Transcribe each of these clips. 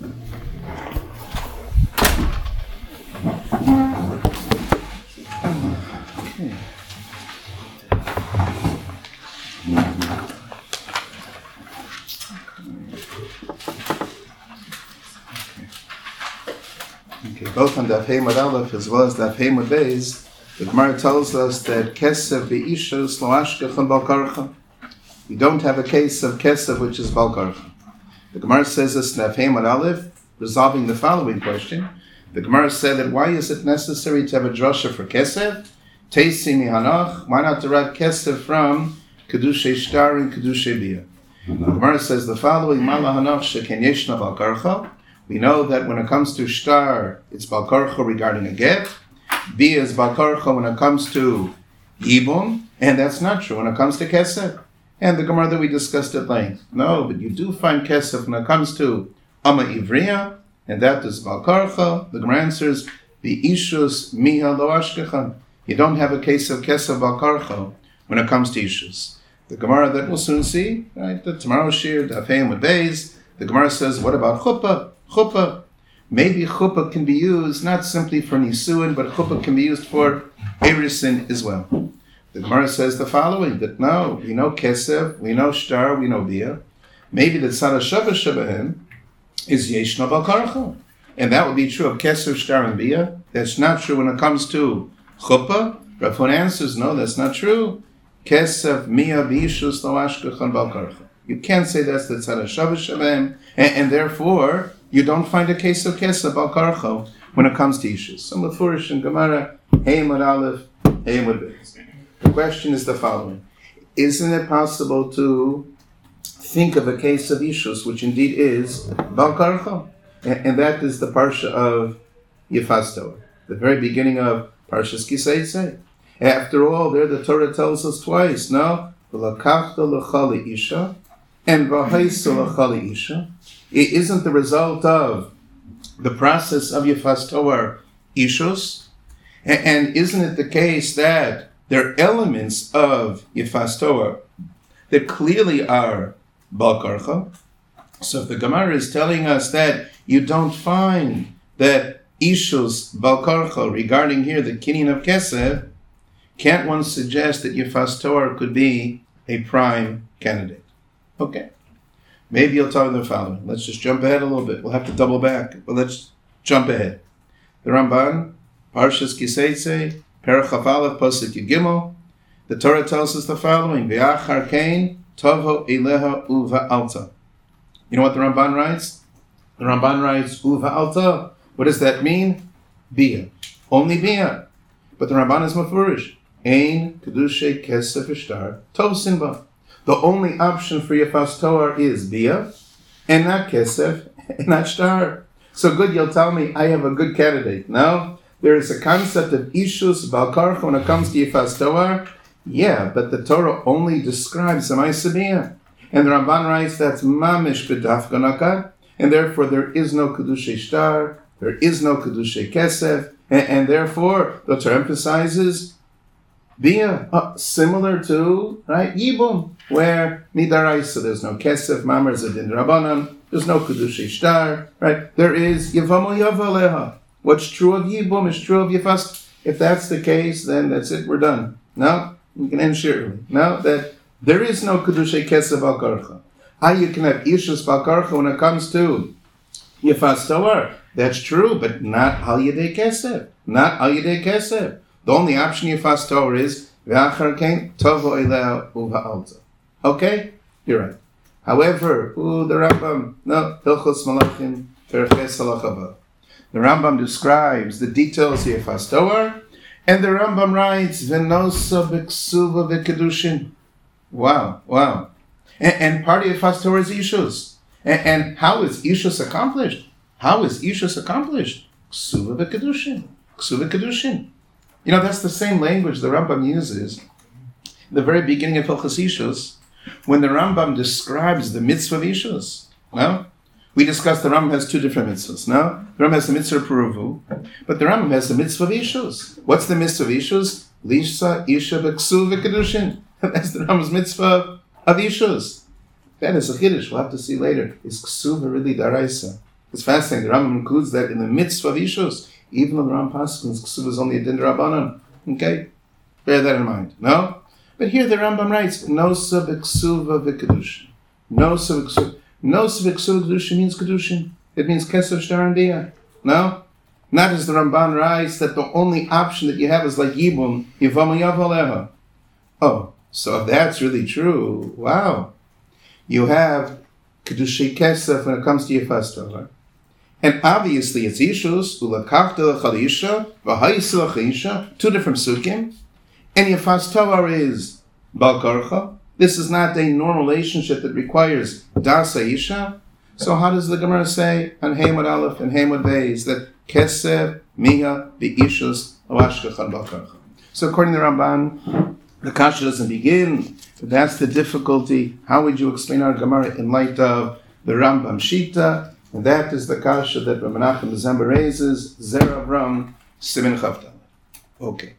Both on Daf Hey Mud Aleph as well as Daf Hey Mud Beis, the Gemara tells us that Kesef be'ishus lo ashkech bal karcha. You don't have a case of Kesef which is bal karcha. The Gemara says this in Daf Hey Mud Aleph, resolving the following question. The Gemara said that why is it necessary to have a drasha for Kesef? Teisi mihanach. Why not derive Kesef from Kedushei Shtar and Kedushei Bia? The Gemara says the following: Mala hanach sheken yeshna bal karcha. We know that when it comes to shtar, it's bal karcha regarding a get. Bia is bal karcha when it comes to yibum, and that's not true when it comes to kesef. And the Gemara that we discussed at length. No, but you do find kesef when it comes to ama ivriya, and that is bal karcha. The Gemara answers, ishus miha lo ashkechan. You don't have a case of kesef bal karcha when it comes to ishus. The Gemara that we'll soon see, right? The tomorrow's shir, Daf Hey Mud Beis. The Gemara says, what about chuppah? Chuppah. Maybe chuppah can be used not simply for nisuin, but chuppah can be used for erisin as well. The Gemara says the following, that no, we know kesef, we know shtar, we know bia. Maybe the tzad hashava shebahem is yeshna bal karcha. And that would be true of kesef, shtar, and bia. That's not true when it comes to chuppah. Rav Huna answers, no, that's not true. Kesef, mia, b'ishus, lo ashkechan bal karcha. You can't say that's the tzad hashava shebahem, and therefore you don't find a case of kesef bal karcha when it comes to ishus. So Mefurish and Gemara, Hey Mud Aleph, Hey Mud Beis. The question is the following: isn't it possible to think of a case of ishus, which indeed is bal karcha, and that is the parsha of Yefas Torah, the very beginning of Parshas Kiseitze. After all, there the Torah tells us twice, no, v'lakachta l'chali isha and v'haisa l'chali isha. It isn't the result of the process of Yefas Torah ishus, and isn't it the case that there are elements of Yefas Torah that clearly are bal karcha? So if the Gemara is telling us that you don't find that ishus bal karcha regarding here the kinyan of kesef, can't one suggest that Yefas Torah could be a prime candidate? Okay. Maybe you'll tell me the following. Let's just jump ahead a little bit. We'll have to double back, but let's jump ahead. The Ramban, Parshas Kiseitze, Perach Chaf Aleph, Pasuk Yud Gimel. The Torah tells us the following: V'achar kein tovo eleha uva'alta. You know what the Ramban writes? The Ramban writes uva'alta. What does that mean? Bia. Only bia. But the Ramban is mafurish. Ein kedushay kesef ishtar tov sinba. The only option for Yefas Torah is bia, and not kesef, and not shtar. So good, you'll tell me I have a good candidate. No, there is a concept of ishus bal karcha when it comes to Yefas Torah. Yeah, but the Torah only describes the ma'aseh bia, and the Ramban writes that's mamish b'daf ganakad, and therefore there is no kedushay shtar, there is no kedushay kesef, and therefore the Torah emphasizes bia, similar to right yibum, where midaraisa there's no kesef, mamar zadin rabbanan, there's no kedushay shtar, right? There is yavamo yavaleha. What's true of yibum is true of yefas. If that's the case, then that's it. We're done. No, we can end shortly. No, that there is no kedushay kesef bal karcha. How you can have ishus bal karcha when it comes to Yefas Torah? That's true, but not al yedei kesef. Not al yedei kesef. The only option Yefas Torah is v'achar kein tovo eleh uva'alta. Okay, you're right. However, the Rambam, no, Hilchos Malachim, Perches Halachava. The Rambam describes the details of Yefas Torah, and the Rambam writes v'nosa b'ksuva v'kedushin. Wow. And part of Yefas Torah is ishus. And how is ishus accomplished? Ksuva v'kedushin. You know, that's the same language the Rambam uses in the very beginning of Hilchos Ishus, when the Rambam describes the mitzvah of Ishus. No? We discussed the Rambam has two different mitzvahs. No? The Rambam has the mitzvah of Peruvu, but the Rambam has the mitzvah of Ishus. What's the mitzvah of Ishus? Lisha Isha B'Ksuv V'Kedushin. That's the Rambam's mitzvah of Ishus. That is a Kiddush, we'll have to see later. Is Ksuv really Daraisa? It's fascinating. The Rambam includes that in the mitzvah of Ishus, even though the Rambam Paschal's Ksuv is only a din d'Rabbanan. Okay? Bear that in mind. No? But here the Rambam writes, Nosa b'ksuva v'kedushin. Nosa b'ksuva. Nosa b'ksuva kedushin means kedushin. It means kesef shtar and biyah. No? Not as the Ramban writes that the only option that you have is like Yibum, Yivam Yavaleha. Oh, so if that's really true, wow. You have Kedushi Kesef when it comes to Yifas Torah. And obviously it's Ishus, Ulakachta L'chalisha, V'hayis L'chisha, two different sukkim. And Yifas Torah is Bal Karcha. This is not a normal relationship that requires Dasa Isha. So how does the Gemara say on Hamad Aleph and Hamad Beis that Kesef, Miha, Be'ishus, Awashkachan Bal Karcha? So according to Ramban, the kasha doesn't begin. That's the difficulty. How would you explain our Gemara in light of the Rambam Shita? And that is the kasha that Rabbi Menachem Zemba raises, Zera Avram, Simin Chavtal. Okay.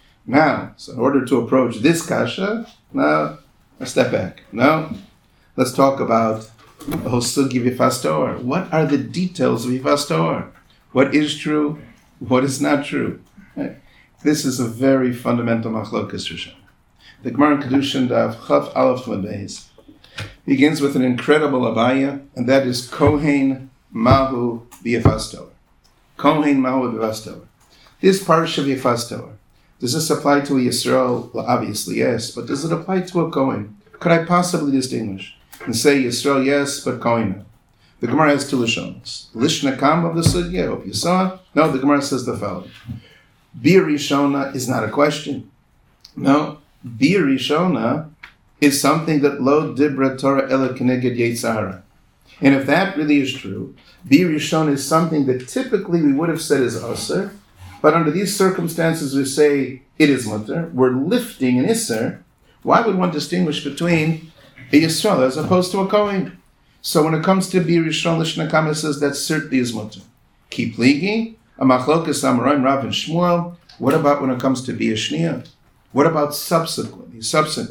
Now, so in order to approach this kasha, now, a step back. Now, let's talk about the whole sugi of Yifas Torah. What are the details of Yifas Torah? What is true? What is not true? Right. This is a very fundamental machlokas Rishon. The Gemara in Kedushin Daf Chav Aleph Beis begins with an incredible abaya, and that is Kohen Mahu B'Yifas Torah. Kohen Mahu B'Yifas Torah. This parsha of Yifas Torah, does this apply to a Yisrael? Well, obviously yes, but does it apply to a Kohen? Could I possibly distinguish and say Yisrael yes, but Kohen no? The Gemara has two Lashonos. Lishna Kam of the Sugya, I hope you saw it. No, the Gemara says the following. Bir Rishona is not a question. No. Bir Rishona is something that lo dibra Torah ela keneged Yetzara. And if that really is true, Bir Rishona is something that typically we would have said is Aser, but under these circumstances we say it is mutter. We're lifting an Isser. Why would one distinguish between a Yisrael as opposed to a Kohen? So when it comes to Bir Rishon, Lishna Kama says that certainly is mutter. Keep ligi, a machlokas Amoraim, Rav and Shmuel. What about when it comes to Bir Shnia? What about subsequently?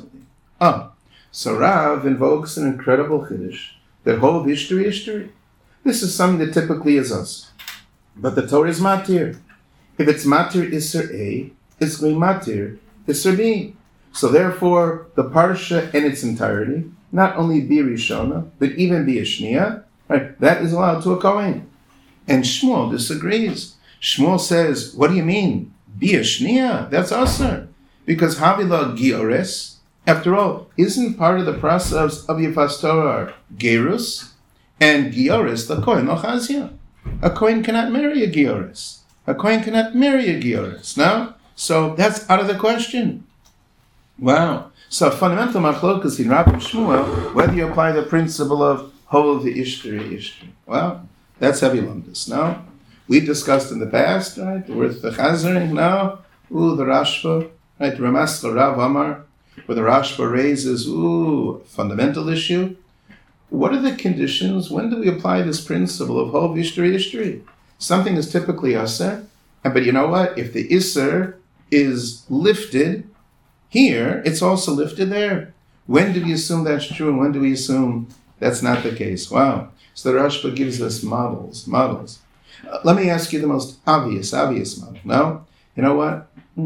So Rav invokes an incredible chiddush that whole history. This is something that typically is us. But the Torah is matir. If it's matir Isser A, it's going matir Isser B. So therefore, the parsha in its entirety, not only Bir Rishona, but even Bir Shnia, right, that is allowed to a Kohen. And Shmuel disagrees. Shmuel says, what do you mean? Bir Shnia? That's Aser. Because Havila Giores, after all, isn't part of the process of Yifas Torah Gerus, and Giores, the Kohen Ochazia. A Kohen cannot marry a Giores. A Kohen cannot marry a Giores. No? So that's out of the question. Wow. So a fundamental machlokas in Rav and Shmuel, whether you apply the principle of whole the Ishtri. Well, that's heavy lumdus. No? We discussed in the past, right? With the Chazering, no? The Rashba. Right, Ramaskal Rav Amar, where the Rashba raises, fundamental issue. What are the conditions? When do we apply this principle of Hov Ishtri? Something is typically Aser, but you know what? If the Isser is lifted here, it's also lifted there. When do we assume that's true, and when do we assume that's not the case? Wow. So the Rashba gives us models. Let me ask you the most obvious model. No? You know what?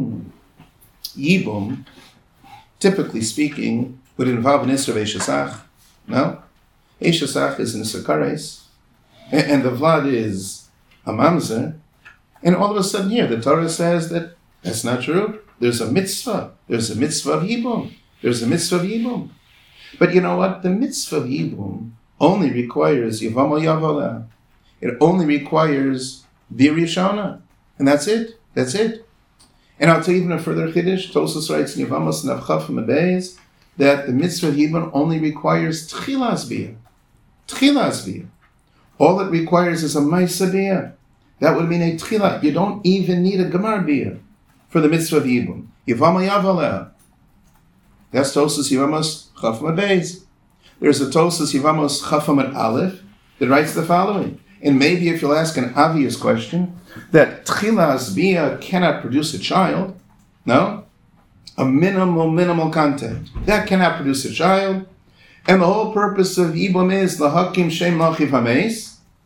Yibum, typically speaking, would involve an Isser of Eshesach. No? Eshesach is an Isser Kares, and the Vlad is a Mamzer, and all of a sudden here, the Torah says that that's not true. There's a mitzvah. There's a mitzvah of Yibum. But you know what? The mitzvah of Yibum only requires Yivam o Yavala. It only requires Bir Rishona. And that's it. And I'll tell you even a further chiddush. Tosfos writes in Yevamos and Avchav Beis that the mitzvah of Yibum only requires Tchilas Biyah. All it requires is a Maisa Biyah. That would mean a Tchilah. You don't even need a Gemar Biyah for the mitzvah of Yibum. Yivam Yavaleh. That's Tosfos Yevamos Chav Beis. There's a Tosfos Yevamos Chav Aleph that writes the following. And maybe if you'll ask an obvious question, that Tchilas Biyah cannot produce a child, no? A minimal contact. That cannot produce a child. And the whole purpose of Yibum is Lahakim Shem Lachiv HaMeis,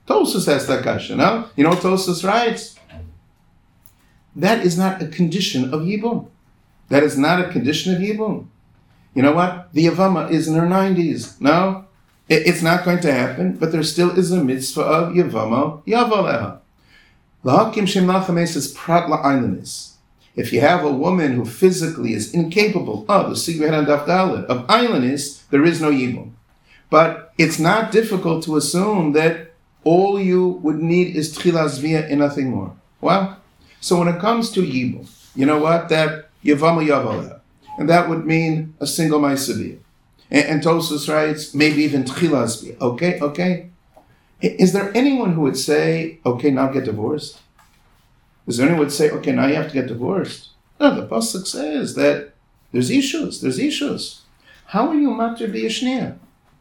Tosfos has that kasha, no? You know what Tosfos writes? That is not a condition of Yibum. That is not a condition of Yibum. You know what? The Yavama is in her 90s. No? It's not going to happen, but there still is a mitzvah of Yavama Yavaleha. L'hakim shem lachames is prat la'aylanis. If you have a woman who physically is incapable of, the Sigrid on Daf Dalet, of aylanis, there is no Yibum. But it's not difficult to assume that all you would need is Tchilas Zviyah and nothing more. Well, so when it comes to Yibum, you know what? That Yavama Yavaleha. And that would mean a single Maisaviyah. And Tosfos writes, maybe even Tchilas Zviyah. Okay? Is there anyone who would say, okay, now get divorced? Is there anyone who would say, okay, now you have to get divorced? No, the Pasuk says that there's issues. How are you matter b'yishniya?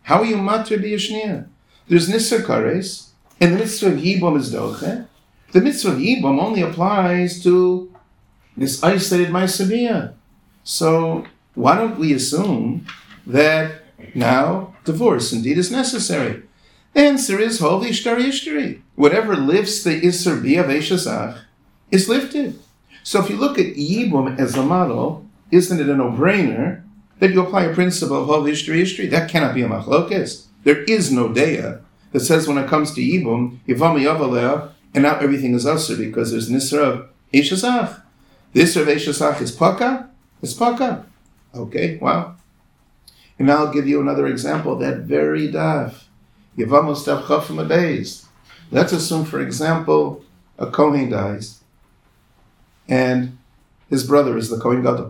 There's Nisr Kares, and the mitzvah of Yibum is Doche. The mitzvah of Yibum only applies to this isolated Maisaviyah. So why don't we assume that now divorce indeed is necessary? The answer is Hov Ishtar Ishtari. Whatever lifts the Isser B'Av Eshazach is lifted. So if you look at Yibum as a model, isn't it a no-brainer that you apply a principle of Hov Ishtar Ishtari? That cannot be a machlokes. There is no deya that says when it comes to Yibum, Yivama Yavaleh, and now everything is usher because there's Nisra of Eshazach. The Isser of Eshazach is Paka. It's Paka. Okay, wow. And now I'll give you another example, that very daf. Yevamos daf chafim abeis. Let's assume, for example, a Kohen dies, and his brother is the Kohen Gadol.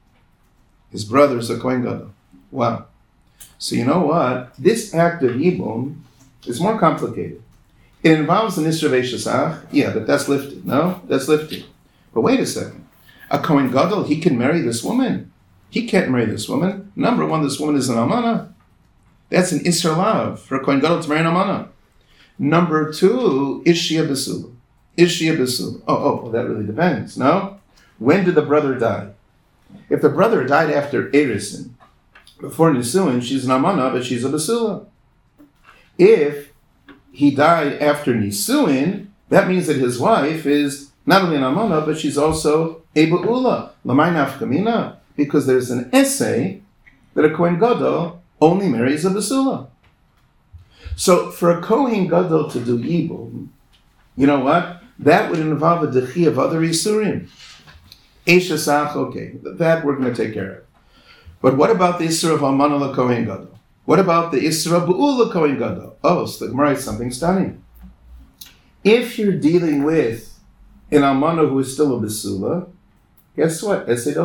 Wow. So you know what? This act of Yibum is more complicated. It involves the Nisra of Eshazach. Yeah, but that's lifted. No? That's lifted. But wait a second. A Kohen Gadol, he can marry this woman. He can't marry this woman. Number one, this woman is an Almana. That's an Isser Lav for a Kohen Gadol to marry an Almana. Number two, is she a Basula? Oh, that really depends, no? When did the brother die? If the brother died after Erisin, before Nisuin, she's an Almana, but she's a Basula. If he died after Nisuin, that means that his wife is not only an Almana, but she's also a Ba'ula. Lamai nafkamina. Because there's an essay that a Kohen Gadol only marries a Basula. So for a Kohen Gadol to do Yibum, you know what? That would involve a dechi of other Yisurim. Eshasach, okay, that we're going to take care of. But what about the Isra of Almana Kohen Gadol? What about the Isra of Ba'ula Kohen Gadol? Oh, so the Gemara is something stunning. If you're dealing with an Almana who is still a Basula, guess what?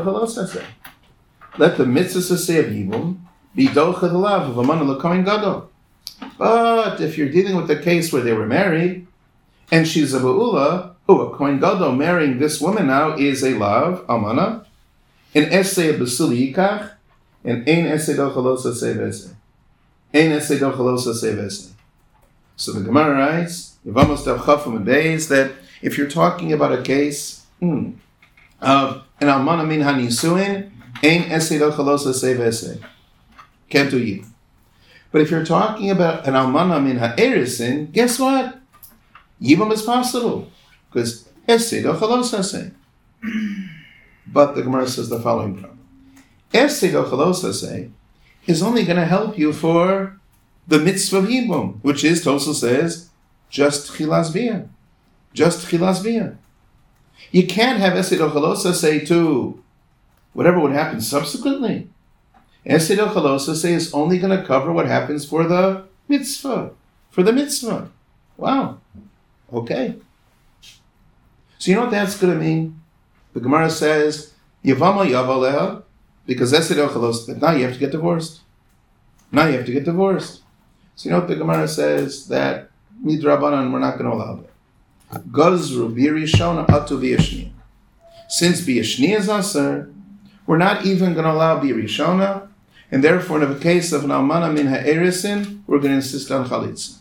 Let the mitzvah say of Yibum be docha the love of Almana Kohen Gadol. But if you're dealing with the case where they were married, and she's a Ba'ula, a Kohen Gadol marrying this woman now is a lav, Almana, an essay of Basula Yikach, and ein essay dochalosa sevese. So the Gemara writes, Yevamos daf chafim beis, that if you're talking about a case of an Almana min hanisuin, ein essay dochalosa sevese. Can't do Yibum. But if you're talking about an Almana min ha'erisin, guess what? Yibum is possible. Because essay dochalosa se. But the Gemara says the following problem. Essay dochalosa se is only going to help you for the mitzvah of Yibum, which is, Tosfos says, just Tchilas Biyah. You can't have essay dochalosa se to whatever would happen subsequently. Essay dochalosa se is only going to cover what happens for the mitzvah. Wow. Okay. So you know what that's going to mean? The Gemara says, Yavama Yavaleha, because essay dochalosa, but now you have to get divorced. So you know what the Gemara says? That midrabanan, we're not going to allow that. Gazru b'rishona atu b'yashniya. Since b'yashniya is aser, we're not even going to allow b'rishona, and therefore in the case of an almana min ha'erisin, we're going to insist on chalitza.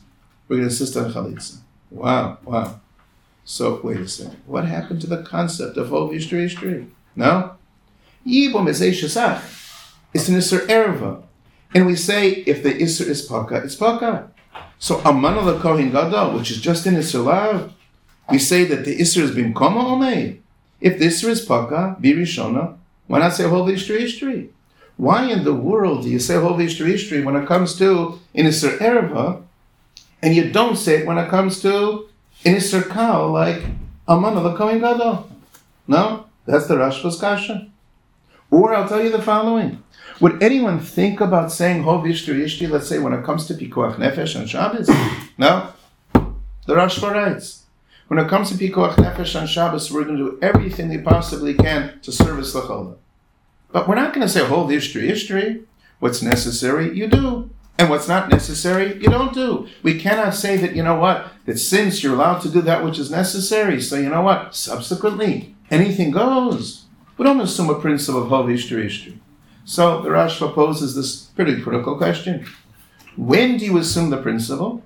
Wow. So wait a second. What happened to the concept of hov ishtri? No? Yibum is eshasach. It's an isser erva. And we say if the isser is paka, it's paka. So Amana Kohen Gadol, which is just in Isser Lav, we say that the Isser is Bimkoma Omei. If the Isser is Paka, Birishona, why not say Hol V'Ishtri? Why in the world do you say Hol V'Ishtri when it comes to in Isser Ereva, and you don't say it when it comes to in Isser Kal, like Amana Kohen Gadol? No, that's the Rashba's kasha. Or I'll tell you the following. Would anyone think about saying Hol V'Ishtri, let's say, when it comes to Pikuach Nefesh on Shabbos? No. The Rashba writes, when it comes to Pikuach Nefesh on Shabbos, we're going to do everything we possibly can to service the Cholah. But we're not going to say Hol V'Ishtri. What's necessary, you do. And what's not necessary, you don't do. We cannot say that, that since you're allowed to do that which is necessary, so subsequently, anything goes. We don't assume a principle of Hol V'Ishtri. So the Rashba poses this pretty critical question. When do you assume the principle?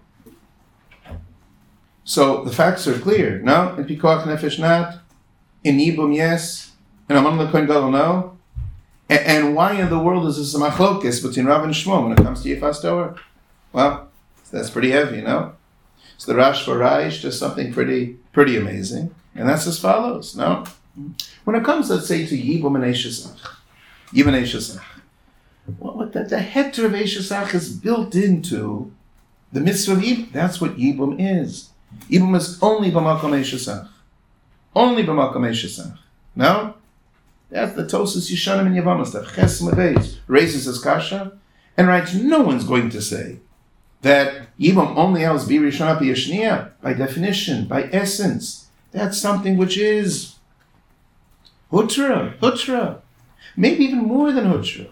So the facts are clear. No? In Pikuach Nefesh not. In Yibum yes. In Amana L'Kohen Gadol no. And why in the world is this a machlokes between Rav and Shmuel when it comes to Yifas Torah? Well, that's pretty heavy, no? So the Rashba writes just something pretty amazing. And that's as follows, no? When it comes, let's say, to Yibum and Eishesach. Yibum and Eishesach. What the heter of Eishesach is built into the mitzvah of Yibum. That's what Yibum is. Yibum is only b'makom Eishesach. Only b'makom Eishesach. No? That's the Tosus Yishanim and Yavamas. That Ches Mebeis raises his kasha and writes, no one's going to say that Yibum only else be Rishonah B'Yashniya. By definition, by essence. That's something which is Hutra. Maybe even more than Hutra.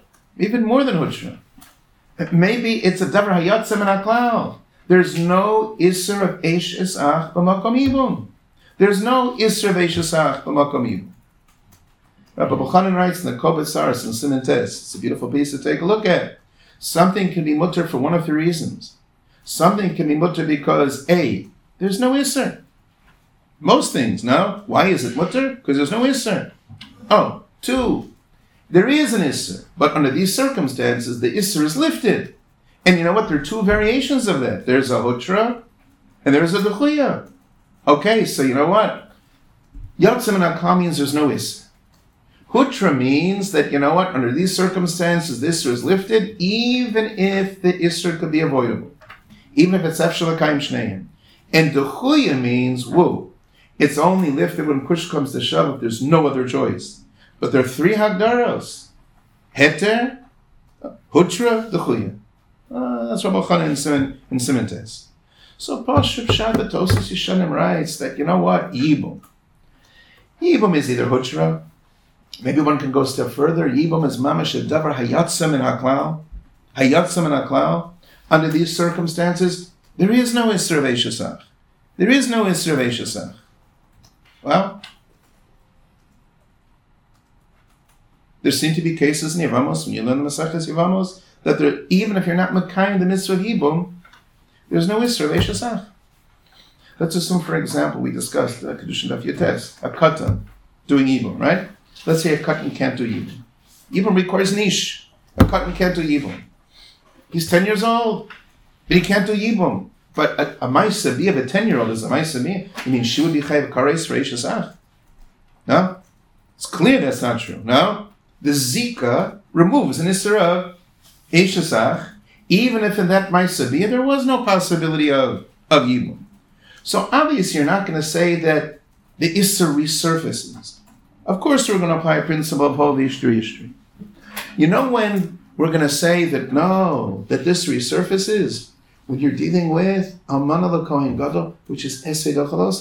Maybe it's a Davar Hayatzem and Aklal. There's no Isser of Eish Esach b'makom Yibum. There's no Isser of Eish Esach b'makom Yibum. Rabbi Buchanan writes in the Kovetz Saras in Siman Tes. It's a beautiful piece to take a look at. Something can be mutter for one of 3 reasons. Something can be mutter because A, there's no Isser. Most things, no? Why is it mutter? Because there's no Isser. 2, there is an Isser, but under these circumstances, the Isser is lifted. And you know what? There are 2 variations of that. There's a Hutra, and there's a Dechuya. Okay, so you know what? Yatzim and Akal means there's no Isser. Hutra means that, under these circumstances, the Isser is lifted, even if the Isser could be avoidable. Even if it's Efshel L'Kayim Shneim. And Dechuya means, it's only lifted when push comes to shove if there's no other choice. But there are 3 Hagdaros. Heter, Hutra, Dechuya. That's Rabbi Chanan in Siman Tes. So Pashut Shabbat Tosus Yishanim writes that, Yibum. Yibum is either Hutra. Maybe one can go a step further. Yibum is Mamash Davar Hayatzem and Haklal. Under these circumstances, there is no Isser of Eish Esach. Well, there seem to be cases in Yevamos, when you learn the Maseches Yevamos, that there, even if you're not Mekayim the mitzvah of Yibum, there's no Isser of Eish Esach. Let's assume, for example, we discussed Kedushin Daf Yotes, a Katan doing Yibum, right? Let's say a Katan can't do Yibum. Yibum requires Nish. A Katan can't do Yibum. He's 10 years old, but he can't do Yibum. But a Maisa B'ya of a 10-year-old is a Maisa B'ya. You mean she would be Chayav Kares for Eish Esach? No? It's clear that's not true. No? The Zika removes an Isser of Eish Esach, even if in that Maisa B'ya there was no possibility of Yibum. So obviously you're not going to say that the Isser resurfaces. Of course we're going to apply a principle of Hol V'Ishtri. When we're going to say that that this resurfaces? When you're dealing with Amana L'Kohen Gadol, which is Esed Ochalos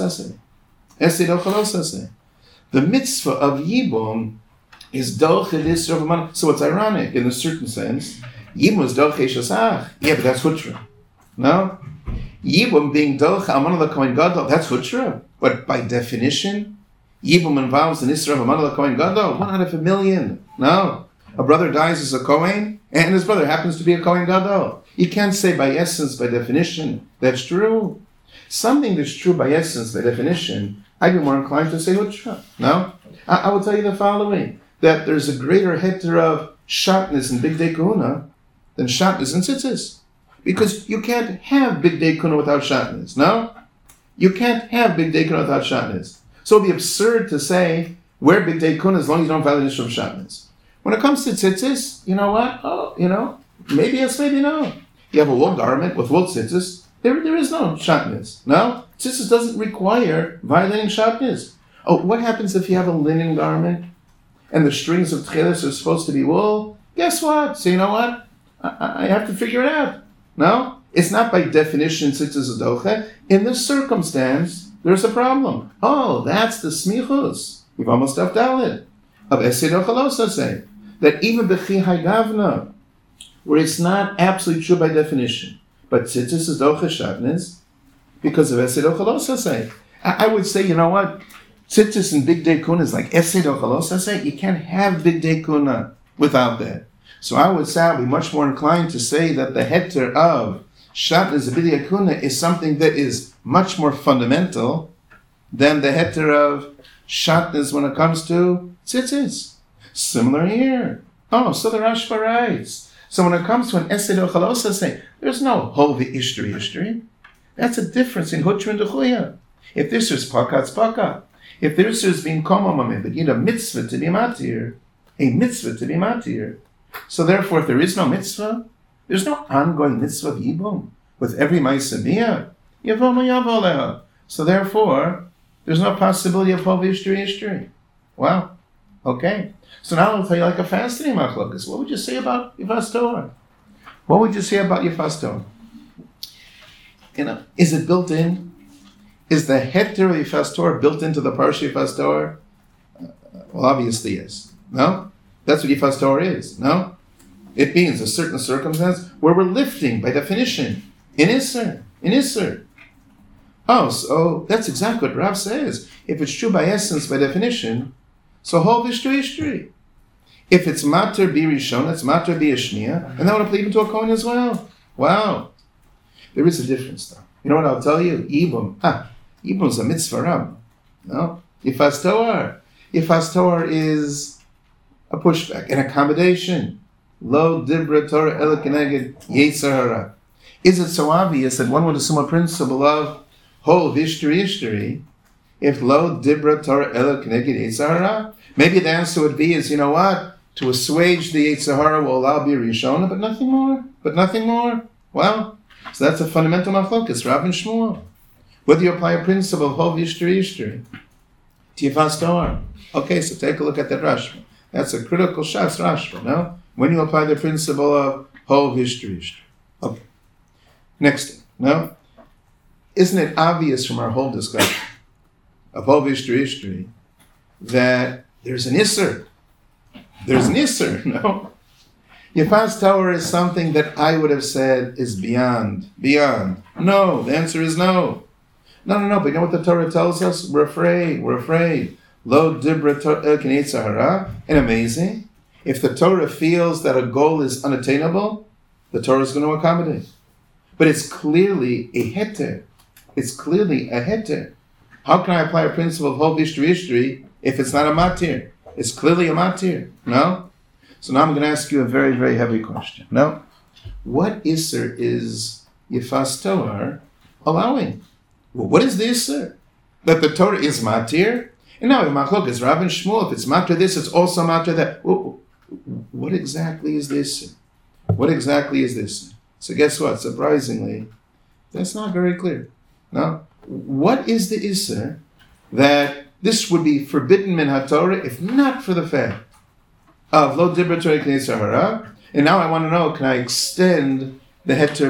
Aseh. The mitzvah of Yibum is Dochel Isser of Amana. So it's ironic, in a certain sense. Yibum is Dochel Eish Esach. Yeah, but that's Hutra. No? Yibum being Dochel Amana L'Kohen Gadol, that's Hutra. But by definition, Yibum involves an Isser of Amana L'Kohen Gadol. 1 out of 1,000,000. No. A brother dies as a Kohen, and his brother happens to be a Kohen Gadol. You can't say by essence, by definition, that's true. Something that's true by essence, by definition, I'd be more inclined to say Hutra. No? I will tell you the following, that there's a greater heter of Shatnez in Big Day Kahuna than Shatnez in Tzitzis. Because you can't have big day kuna without shatnez, no? You can't have big day kuna without shatnez. So it'd be absurd to say, wear big day kuna as long as you don't violate the issue of shatnez. When it comes to tzitzis, you know what? Maybe yes, maybe no. You have a wool garment with wool tzitzis, there is no shatnez, no? Tzitzis doesn't require violating shatnez. Oh, what happens if you have a linen garment and the strings of tchelis are supposed to be wool? Guess what? So you know what? I have to figure it out. No? It's not by definition tzitzis adoche. In this circumstance, there's a problem. Oh, that's the smichus. We've almost left out it. Of Esid Ochalosa say that even Bechi Haygavna, where it's not absolutely true by definition, but tzitzis adoche shatnez, because of Esid Ochalosa say. I would say, you know what? Tzitzis and big day kuna is like Esid Ochalosa say. You can't have big day kuna without that. So I would say I'd be much more inclined to say that the heter of shatnez and big day kuna is something that is much more fundamental than the heter of shatnez when it comes to tzitzis. Similar here. Oh, so the Rashba writes. So when it comes to an Esid Ochalosa say, there's no hovi ishtri. That's a difference in hutra and dechuya. If this is paka, it's paka. If this is being komamamim, but you need a mitzvah to be matir, So therefore, if there is no mitzvah, there's no ongoing mitzvah of yibum with every ma'aseh yavo. So therefore, there's no possibility of hovi ishtri. Wow. Okay. So now I'll tell you like a fascinating machlokas. What would you say about Yifas Torah? What would you say about Yifas Torah? Is it built in? Is the heter of Yifas Torah built into the parsha Yifas Torah? Well, obviously yes. No? That's what Yifas Torah is. No? It means a certain circumstance where we're lifting, by definition, in Isser. Oh, so that's exactly what Rav says. If it's true by essence, by definition, so hov ishtri. If it's mater birishon, it's mater biyashniya, and that would apply even to a kohen as well. Wow. There is a difference though. You know what I'll tell you? Ibum. Ibum is a mitzvah rab. No? Yifas Torah is a pushback, an accommodation. Lo dibra Torah ela keneged yetzer hara. Is it so obvious that one would assume a principle of hov ishtri if lo dibra Torah ela keneged yetzer hara? Maybe the answer would be is, you know what? To assuage the yetzer hara will allow birishona, but nothing more. Well, so that's a fundamental machlokas, Rav and Shmuel. Whether you apply a principle of hov ishtri to Yifas Torah. Okay, so take a look at that Rashba. That's a critical shas Rashba, no? When you apply the principle of hov ishtri. Okay. Next thing, no? Isn't it obvious from our whole discussion of hov ishtri that there's an Isser? There's an Isser, no? Yifas Torah is something that I would have said is beyond. No, the answer is no. No, but you know what the Torah tells us? We're afraid. Lo dibra Torah yetzer hara. And amazing, if the Torah feels that a goal is unattainable, the Torah is going to accommodate. But it's clearly a heter. How can I apply a principle of hov ishtri if it's not a matir? It's clearly a matir. No? So now I'm going to ask you a very, very heavy question. No? What Isser is Yifas Torah allowing? Well, what is the Isser? That the Torah is matir? And now, Machlok is Rav and Shmuel. If it's matir this, it's also matir that. What exactly is this? So guess what? Surprisingly, that's not very clear. No? What is the Isser that this would be forbidden min HaTorah if not for the fact of lo dibra Torah yetzer hara? And now I want to know, can I extend the heter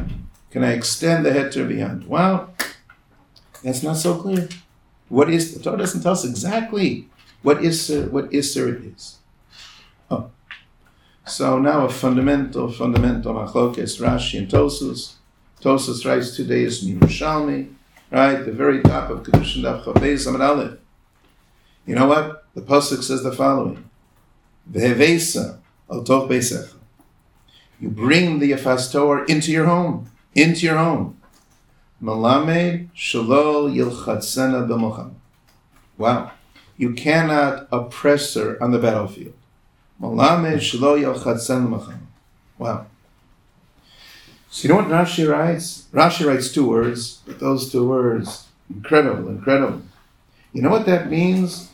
beyond? Well, that's not so clear. The Torah doesn't tell us exactly what Isser it is. Oh. So now a fundamental machlokes, Rashi and Tosus. Tosus writes 2 days in Yerushalmi, right? The very top of Kedushin Daf Chavez Amud Aleph. You know what? The pasuk says the following: Vehevesa al toch beisecha. You bring the Yifas Torah into your home. Malamed shalol yilchatzena b'mocham. Wow. You cannot oppress her on the battlefield. Malamed shalol yilchatzena b'mocham. Wow. So you know what Rashi writes? Rashi writes 2 words, but those 2 words, incredible, incredible. You know what that means?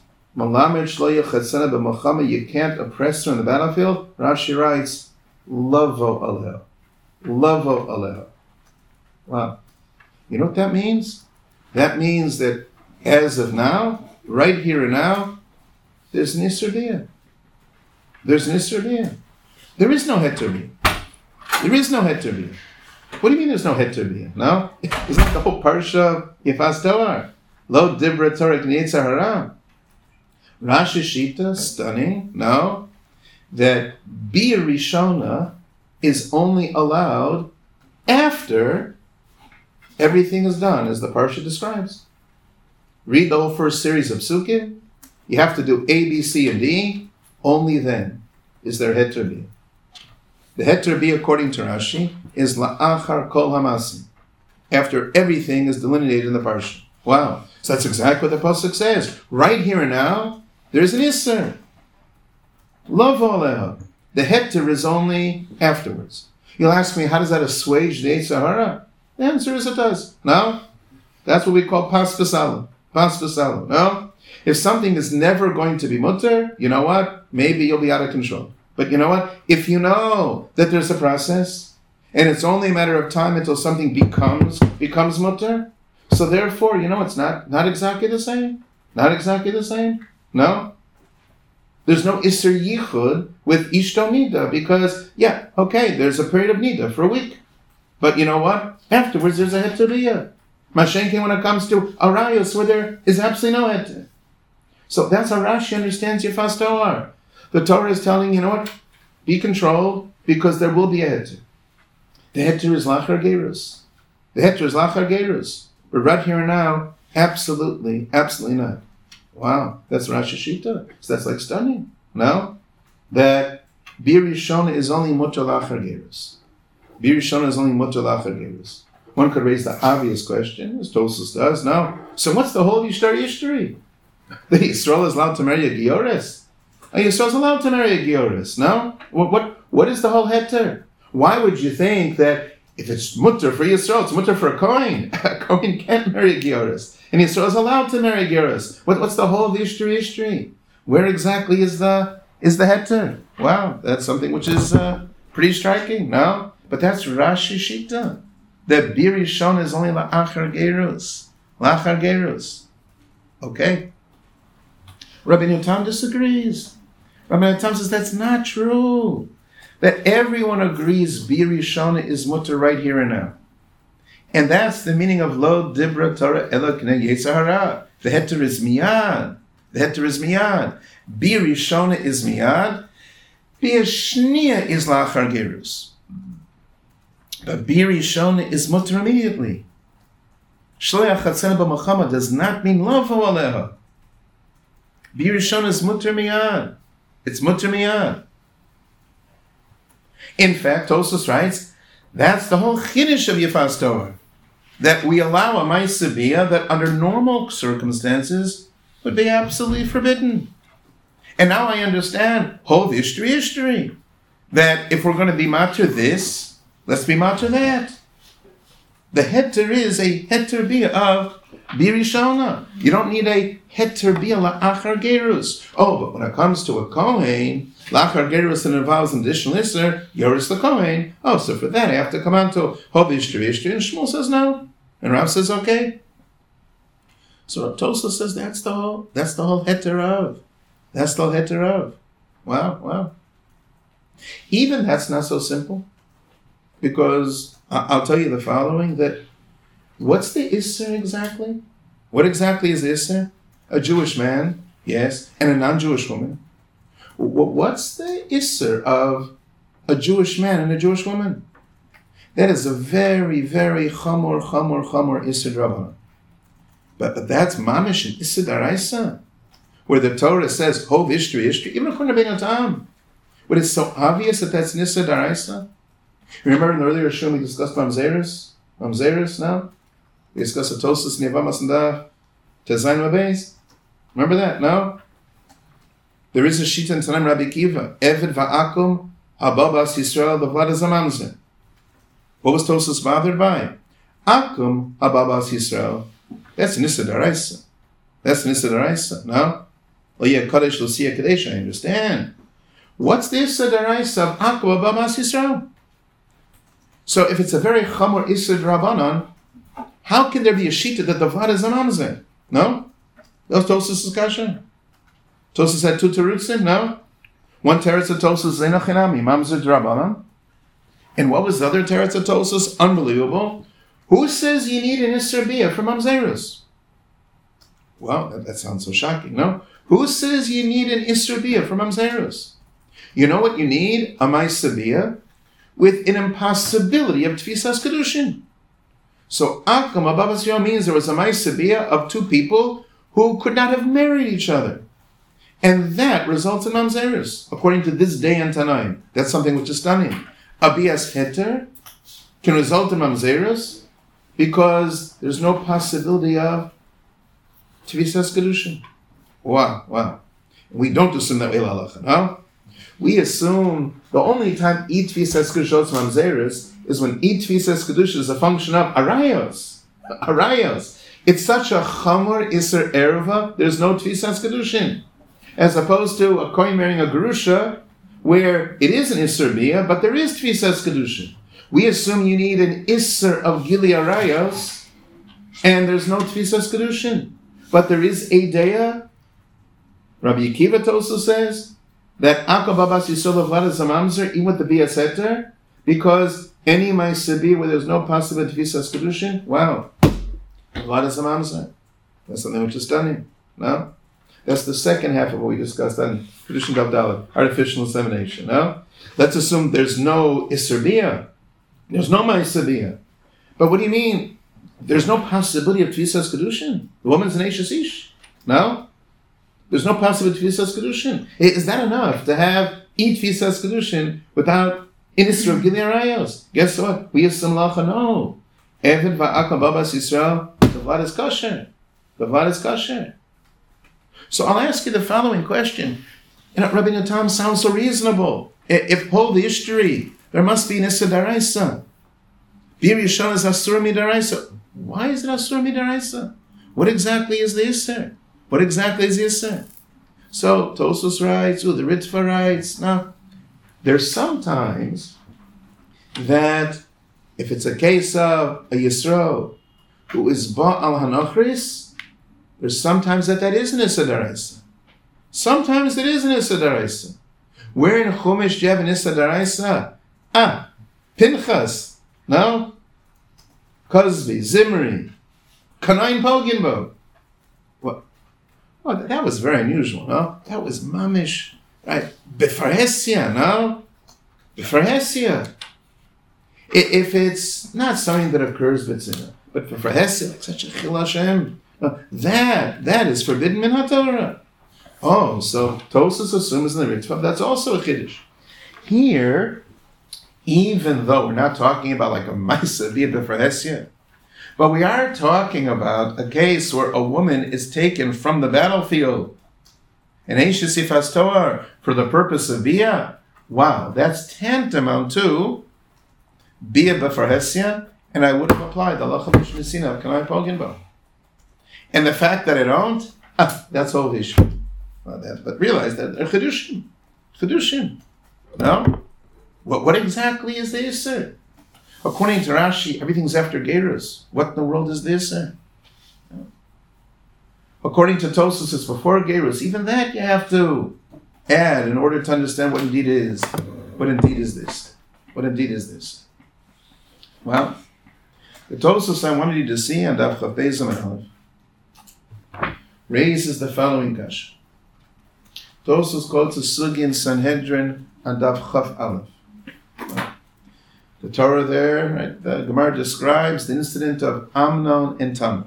You can't oppress her in the battlefield. Rashi writes, Lavo aleha. Lavo aleha. Wow. You know what that means? That means that as of now, right here and now, there's an Isser Bia. There's an Isser Bia. There is no Heter Bia. There is no Heter Bia. What do you mean there's no Heter Bia? No? Isn't that the whole Parsha Yefas Toar? Lo Dibra Torah K'nei Hara. Rashi Shita, stunning, no? That Bia Rishona is only allowed after everything is done, as the Parsha describes. Read the whole first series of Psukim. You have to do A, B, C, and D. Only then is there Heter Bia. The Heter Bia, according to Rashi, is La'achar Kol Hamasim. After everything is delineated in the Parsha. Wow. So that's exactly what the Pasuk says. Right here and now, there's an Isser. Lavo aleha. The Heter is only afterwards. You'll ask me, how does that assuage the Yetzer Hara? The answer is it does. No? That's what we call pas v'salam. Pas v'salam. No? If something is never going to be mutter, you know what? Maybe you'll be out of control. But you know what? If you know that there's a process, and it's only a matter of time until something becomes mutter, so therefore, you know, it's not exactly the same. Not exactly the same. No? There's no Isser Yichud with Ishto Nida because, there's a period of Nida for a week. But you know what? Afterwards, there's a Heter Bia. Mashenkin when it comes to Arayos, where there is absolutely no Heter. So that's how Rashi understands Yefas Toar. The Torah is telling, you know what? Be controlled because there will be a Heter. The Heter is Lachar Gerus. The Heter is Lachar Gerus. But right here and now, absolutely not. Wow, that's Rashi Shita. So that's like stunning. No? That Bir Rishona is only Mutter Lachar Gerus. Bir Rishona is only Mutter Lachar Gerus. One could raise the obvious question, as Tosfos does. No. So what's the whole Yishtar Yishtari? The Yisrael is allowed to marry a Gioris. Yisrael is allowed to marry a Gioris. No? What is the whole Heter? Why would you think that if it's mutter for Yisrael, it's mutter for a Kohen? A Kohen can't marry a Gioris. And Yisrael is allowed to marry a Gioris. What's the whole of the Yishtari? Where exactly is the Heter? Wow, that's something which is pretty striking. No? But that's Rashi Shita. That Bir Rishon is only La'achar Gerus. La'achar Gerus. Okay? Rabbeinu Tam disagrees. Rabbeinu Tam says that's not true. That everyone agrees Bir Rishon is mutter right here and now. And that's the meaning of Lo Dibra Torah Ela K'nei Yetzer Hara. The Heter is Miyad. The Heter is Miyad. Bir Rishon is Miyad. Bir Shnia is La'achar Gerus. But Bir Rishon is mutter immediately. Shleach Chatzena b'Machama does not mean Lavo aleha. Bir Rishon is mutter miyad. It's mutter miyad. In fact, Tosfos writes, that's the whole chiddush of Yefas Toar. That we allow a Ma'aseh Bia that under normal circumstances would be absolutely forbidden. And now I understand, Hov Ishtri, that if we're going to be matter this, let's be matter that. The Heter is a Heter Bia of Bir Rishona. You don't need a Heter Bia La'achar Gerus. Oh, but when it comes to a Kohen, La'achar Gerus that involves an additional Isser, Yoris the Kohen. Oh, so for that I have to come on to Hov Ishtri, and Shmuel says no. And Rav says okay. So Rav Tosfos says that's the whole Heter of. That's the whole Heter of. Wow. Even that's not so simple. Because I'll tell you the following, that what's the Isser exactly? What exactly is the Isser? A Jewish man, yes, and a non-Jewish woman. What's the Isser of a Jewish man and a Jewish woman? That is a very, very chamor Isser Drabanan. But that's mamish and Isser Daraisa, where the Torah says, Hov Ishtri, even according to Rabbeinu Tam. But it's so obvious that that's an Isser Daraisa. Remember in the earlier show we discussed Mamzeris? No? We discussed Tosfos Nevamas and Tezayin Mabeis. Remember that? No? There is a shita in Tanaim Rabbi Kiva. Eved va'akum hababas Yisrael b'vlad zamamzer. What was Tosfos bothered by? Akum Ababas Yisrael. That's an Issa D'Oraisa. That's an Issa D'Oraisa, no? Oh yeah, Kadesh Lucia Kadesh, I understand. What's the Issa D'Oraisa of Akum Ababas Yisrael? So if it's a very Chamor Issa D'Rabanan, how can there be a Shita that the Vlad is a Mamzer? No? That was Tosfos' kasha. Tosfos had 2 terutzim, no? One teretz of Tosfos, Zenachinami, Mamzer D'Rabanan. And what was the other teretz of Tosfos? Unbelievable. Who says you need an Isser Bia for Mamzerus? Well, that sounds so shocking, no? Who says you need an Isser Bia for Mamzerus? You know what you need? A Ma'aser Bia with an impossibility of Tfisas Kedushin. So Akum Ababas Yisrael means there was a Ma'aser Bia of 2 people who could not have married each other. And that results in Mamzerus, according to this day and Tanaim. That's something which is stunning. A Bias Heter can result in Mamzerus because there's no possibility of Tfisas Kedushin. Wow. We don't assume that way, halacha, no? We assume the only time Tfisas Kedushin is Mamzerus is when Tfisas Kedushin is a function of Arayos. It's such a Chamor Isser Erva, there's no Tfisas Kedushin. As opposed to a Kohen marrying a Gerusha, where it is an Isser Bia, but there is Tfisas Kedushin. We assume you need an Isser of Gili Arayos, and there's no Tfisas Kedushin. But there is a Deya. Rabbi Akiva also says that Akum Ababas Yisrael Vlad is a Mamzer, even with the Bia Seter, because any Ma'aser Bia where there's no possible Tfisas Kedushin, wow, Vlad is a Mamzer. That's something which is stunning, no? That's the second half of what we discussed on Kedushin Daf Dalet, artificial insemination, no? Let's assume there's no Isser Bia. There's no Ma'aser Bia. But what do you mean? There's no possibility of Tfisas Kedushin. The woman's an Eishes Ish. No? There's no possibility of Tfisas Kedushin. Is that enough to have Tfisas Kedushin without Isser of Gili Arayos? Guess what? We have some lacha. No. Eved va'akum babas Yisrael. The Vlad is kosher. The Vlad is kosher. So I'll ask you the following question. Rabbi Natam sounds so reasonable. If hold the history, there must be an Issa D'Oraisa. Bir Yishon is Asur Midaraisa. Why is it Asur Midaraisa? What exactly is the Isser? What exactly is the Isser? So Tosfos writes, the Ritva writes, now, there's sometimes that if it's a case of a Yisro who is Ba'al Hanochris, there's sometimes that is an Issa D'Oraisa. Sometimes it is an Issa D'Oraisa. Where in Chumash do you have an Issa D'Oraisa? Pinchas, no? Cosby, Zimri, Kanaim Poginbo. What? Oh, that was very unusual, no? That was mamish, right? Befarhesia, no? Befarhesia. If it's not something that occurs b'tzina, but befarhesia, like such a chil Hashem, that is forbidden min haTorah. Oh, so Tosfos assumes in the Ritva that's also a chiddush. Here, even though we're not talking about like a Ma'aser Bia b'farhesia, but we are talking about a case where a woman is taken from the battlefield, an Eishes Sifas Toar, for the purpose of Bia. Wow, that's tantamount to Bia b'farhesia, and I would have applied the Halacha Mishnisina of Kanai Poginbo. And the fact that I don't, that's all the issue. But realize that they're Chedushim. No? What exactly is the Isser? According to Rashi, everything's after Gerus. What in the world is the Isser? No. According to Tosfos, it's before Gerus. Even that you have to add in order to understand what indeed is. What indeed is this? What indeed is this? Well, the Tosfos I wanted you to see on Daf Chaf Beis Amud Aleph raises the following kasha. Tosfos quotes a sugi in Sanhedrin on Daf Chaf Aleph. The Torah there, right? The Gemara describes the incident of Amnon and Tamar.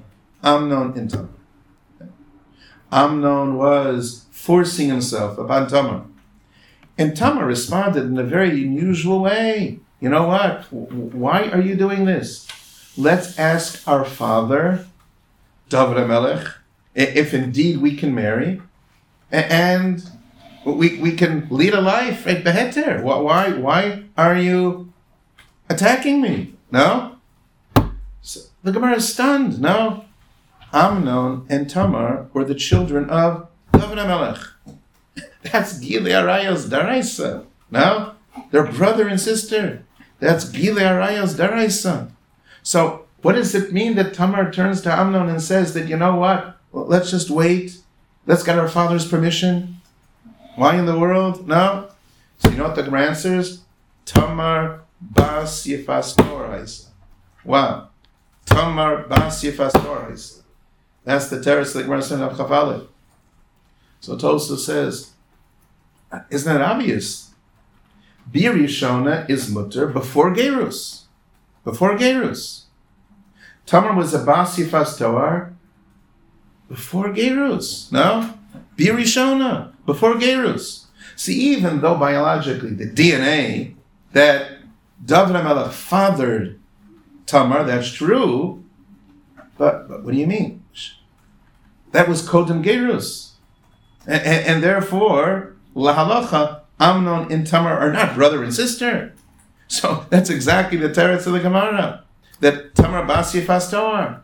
Amnon was forcing himself upon Tamar. And Tamar responded in a very unusual way. You know what? Why are you doing this? Let's ask our father, David HaMelech, if indeed we can marry, and we can lead a life, right? Beheter. Why are you attacking me? No? So the Gemara is stunned. No? Amnon and Tamar were the children of David HaMelech. That's Gilei Arayos Daraisa. No? They're brother and sister. That's Gilei Arayos Daraisa. So what does it mean that Tamar turns to Amnon and says that, you know what? Well, let's just wait. Let's get our father's permission. Why in the world? No? So you know what the Gemara answers? Tamar bas Yifas Torah. Wow. Tamar bas Yifas Torah. That's the terrace that the Gemara said of Chafalev. So Tosfos says, isn't that obvious? Bir Yishona is mutter before Gerus. Before Gerus. Tamar was a bas Yifas Torah before Gerus. No? Bir Yishona before Gerus. See, even though biologically the DNA that David HaMelech fathered Tamar, that's true, but what do you mean? That was Kodem Gerus. And therefore, Lahalacha, Amnon and Tamar are not brother and sister. So that's exactly the teretz of the Gemara, that Tamar bas Yifas Torah.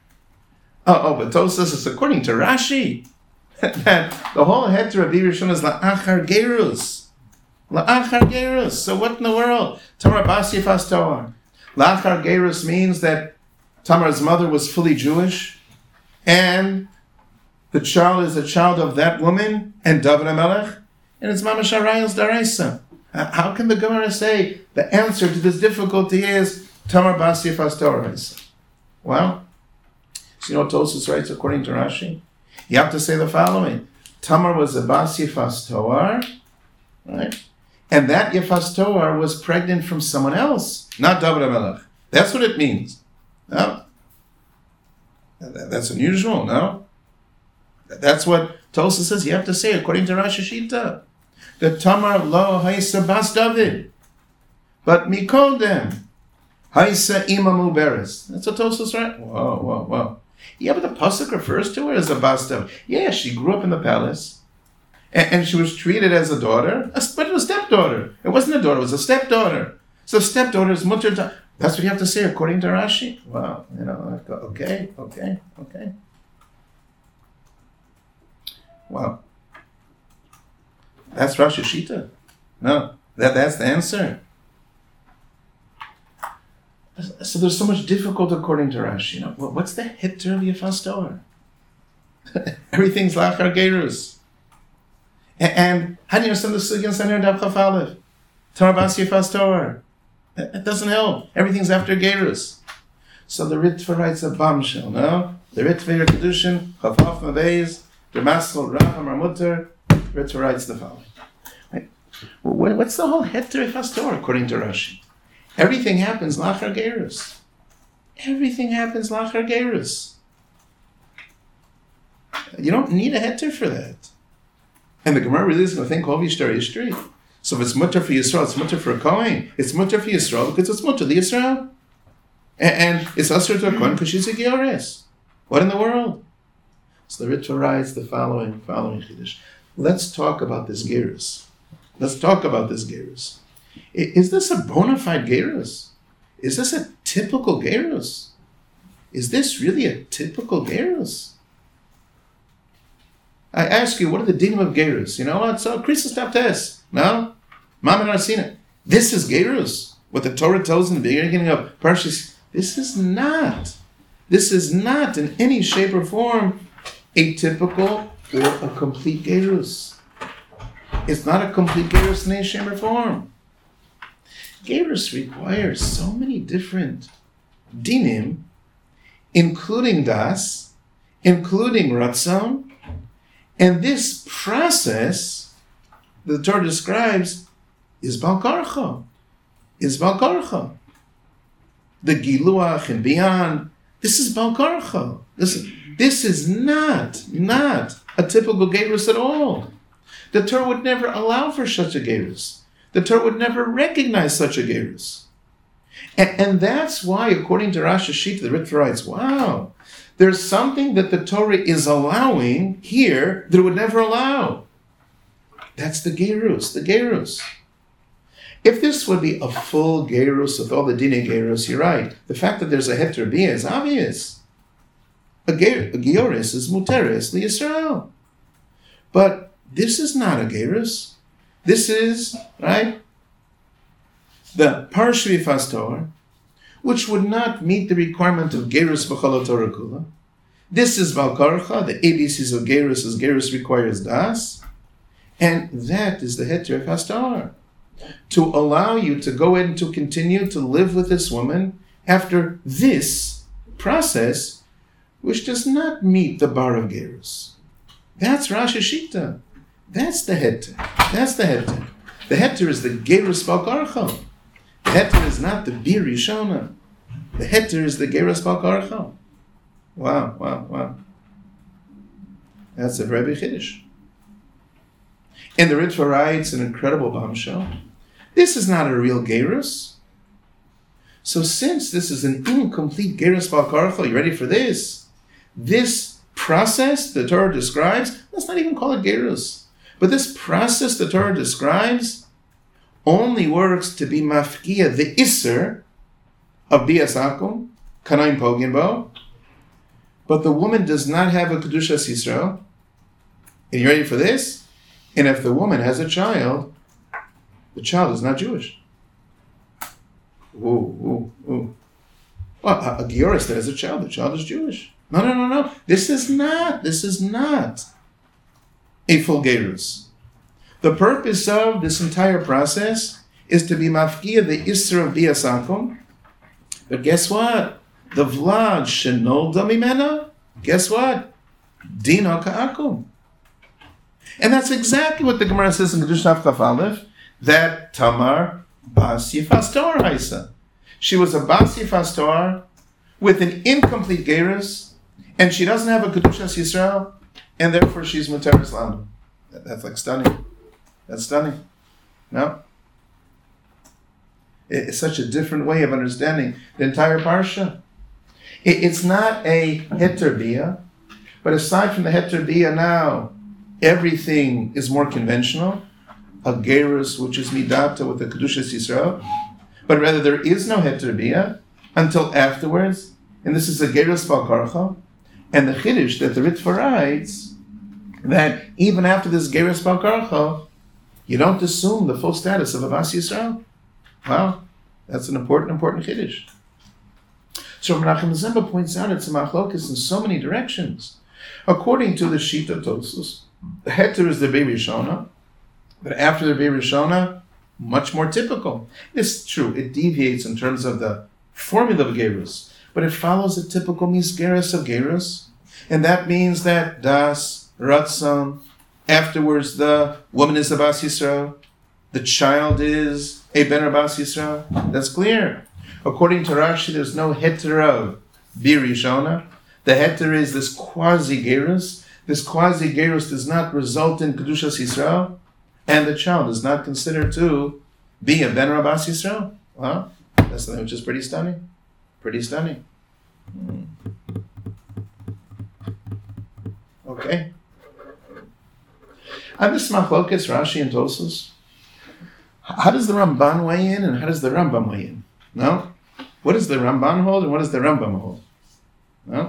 But Tosfos is according to Rashi, that the whole heter of Bir Yishon is la'achar gerus. La'achar gerus. So what in the world? Tamar bas Yifas Torah. La'achar gerus means that Tamar's mother was fully Jewish, and the child is a child of that woman and David HaMelech, and it's Mamash Arayos Daraisa. How can the Gemara say the answer to this difficulty is Tamar bas Yifas Torah? Well, so you know what Tosfos writes according to Rashi? You have to say the following. Tamar was a bas Yifas Torah, right? And that Yifas Torah was pregnant from someone else, not David HaMelech. That's what it means. No? That's unusual, no? That's what Tosfos says you have to say according to Rashi Shita. The Tamar lo haisa bas David, but mikodem haisa ima muberes. That's what Tosfos writes. Whoa. Yeah, but the pasuk refers to her as a bas David. Yeah, she grew up in the palace, and she was treated as a daughter, but a stepdaughter. It wasn't a daughter; it was a stepdaughter. So stepdaughter is mutter. That's what you have to say according to Rashi. Wow, okay. Wow. That's Rashi Shita. No, that's the answer. So there's so much difficult according to Rashi. What's the heter of Yifas Torah? Everything's lachar gerus. And how do you understand the sugya center in Daf Chaf Aleph? Tamar bas Yifas Torah. It doesn't help. Everything's after gerus. So the Ritva writes a bombshell. No, the Ritva Kedushin Chafaf Mabeis the Maskal Raham Mutter. Ritva writes the following. Right? What's the whole heter Yifas Torah according to Rashi? Everything happens lachar gerus. Everything happens lachar gerus. You don't need a heter for that. And the Gemara really is going to think Hov Yishtar Ishtri. So if it's mutter for Yisrael, it's mutter for a Kohen. It's mutter for Yisrael because it's mutter the Yisrael. And it's asr to a Kohen because she's a Giores. What in the world? So the Ritva writes the following Chiddush. Let's talk about this gerus. Let's talk about this gerus. Is this a bona fide gerus? Is this a typical gerus? Is this really a typical gerus? I ask you, what are the dinim of gerus? You know what? So Krisus Taptes. No? Mammon Arsina. This is gerus. What the Torah tells in the beginning of Parshas. This is not in any shape or form a typical or a complete gerus. It's not a complete gerus in any shape or form. Gerus requires so many different dinim, including das, including ratzon, and this process the Torah describes is balkarcha. The giluach and beyond. This is balkarcha. This is not a typical gerus at all. The Torah would never allow for such a gerus. The Torah would never recognize such a gerus. And that's why, according to Rashi Shita, the Ritva writes, wow, there's something that the Torah is allowing here that it would never allow. That's the gerus. If this would be a full gerus with all the dine gerus, you're right. The fact that there's a heter bia is obvious. A gerus is muteris li Yisrael. But this is not a gerus. This is, right, the parshvi fastor, which would not meet the requirement of gerus b'chol Torah kula. This is balkarcha. The ABCs of gerus is gerus requires das, and that is the heter fastor, to allow you to go in to continue to live with this woman after this process, which does not meet the bar of gerus. That's Rashi Shita. That's the heter. That's the heter. The heter is the gerus balkarcha. The heter is not the bir rishona. The heter is the gerus balkarcha. Wow. That's a very big chiddush. And the Ritva writes an incredible bombshell. This is not a real gerus. So since this is an incomplete gerus balkarcha, you ready for this? This process the Torah describes, let's not even call it gerus, but this process the Torah describes only works to be mafkia the iser of bias akum, kanaim pogin bo, but the woman does not have a kedushas Yisrael. And you ready for this? And if the woman has a child, the child is not Jewish. Well, a Gioris that has a child, the child is Jewish. No. This is not a full gerus. The purpose of this entire process is to be mafkia the isra of bias akum. But guess what? The vlad shenolda mimena, guess what? Dina ka'akum. And that's exactly what the Gemara says in Kedush Chaf Aleph, that Tamar bas yifastor haisa. She was a bas yifastor with an incomplete gerus, and she doesn't have a Kedushas Yisrael, and therefore she's muteris landu. That's like stunning. That's stunning. No? It's such a different way of understanding the entire parsha. It's not a heter bia, but aside from the heter bia now, everything is more conventional. A gerus, which is midata with the Kedushas Yisrael, but rather there is no heter bia until afterwards, and this is a gerus balkarcha. And the chiddush that the Ritva writes, that even after this gerus balkarcha, you don't assume the full status of a bas Yisrael. Wow, that's an important chiddush. So Menachem Zimba points out it's a machlokas in so many directions. According to the Shita Tosus, the heter is the Be'er Rishona, but after the Be'er Rishona, much more typical. It's true, it deviates in terms of the formula of gerus, but it follows a typical misgerus of gerus, and that means that das, ratzon, afterwards the woman is a bas Yisrael, the child is a ben bas Yisrael. That's clear. According to Rashi, there's no heter of bir rishona. The heter is this quasi-gerus. This quasi-gerus does not result in Kedushas Yisrael, and the child is not considered to be a ben bas Yisrael. Well, that's something which is pretty stunning. Pretty stunning. Okay. On this machlokas, Rashi and Tosfos, how does the Ramban weigh in and how does the Rambam weigh in? No? What does the Ramban hold and what does the Rambam hold? No?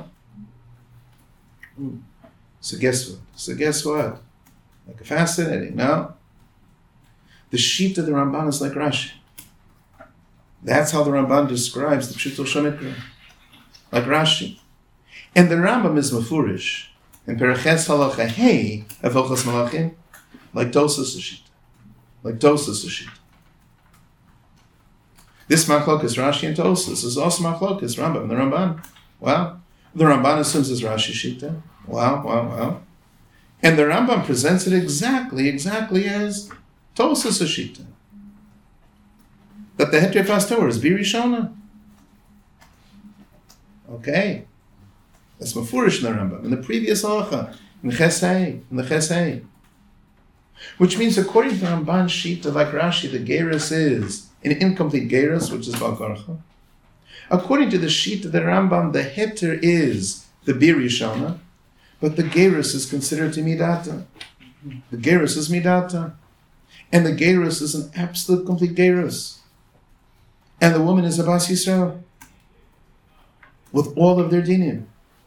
So guess what? Like fascinating, no? The sheet of the Ramban is like Rashi. That's how the Ramban describes the Pshuto Shemikra. Like Rashi. And the Rambam is mafurish. In Pereches Halacha Hey of Hilchos Malachim, like Tosfos Shita. Like Tosfos Shita. This machlokas Rashi and Tosfos is also machlokas Rambam and the Ramban. Wow. The Ramban assumes it's Rashi Shita. Wow. And the Rambam presents it exactly as Tosfos Shita. That the heter fastor is bir rishona. Okay. That's mafurish in the Rambam. In the previous halacha, in the Chesei. Which means, according to the Ramban Shita, like Rashi, the gerus is an incomplete gerus, which is balkarcha. According to the Shita of the Rambam, the heter is the bir rishona, but the gerus is considered to midata. The gerus is midata. And the gerus is an absolute complete gerus. And the woman is a Bas Yisrael. With all of their dinim.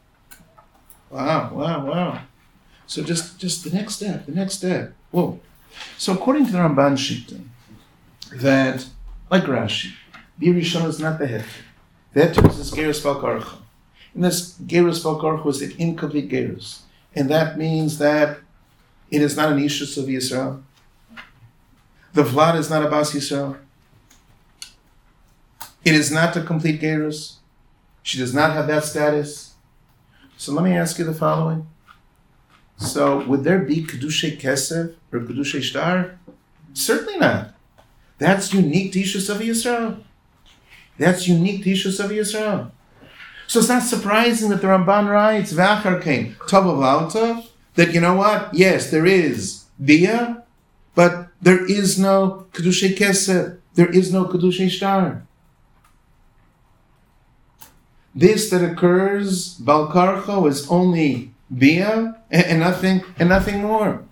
Wow. So just the next step. Whoa. So according to the Ramban Shita, that, like Rashi, Bir Rishon is not the heter. The heter is this gerus bal karcha. And this gerus bal karcha was an incomplete gerus. And that means that it is not an ishus of Yisrael. The Vlad is not a Bas Yisrael. It is not a complete gerus. She does not have that status. So let me ask you the following. So would there be Kedushay Kesef or Kedushay Shtar? Certainly not. That's unique to Ishus of Yisrael. So it's not surprising that the Ramban writes, V'achar kein, Tov V'alta, that you know what? Yes, there is Bia, but there is no Kedushay Kesef. There is no Kedushay Shtar. This that occurs, Bal Karcha, is only Bia and nothing more.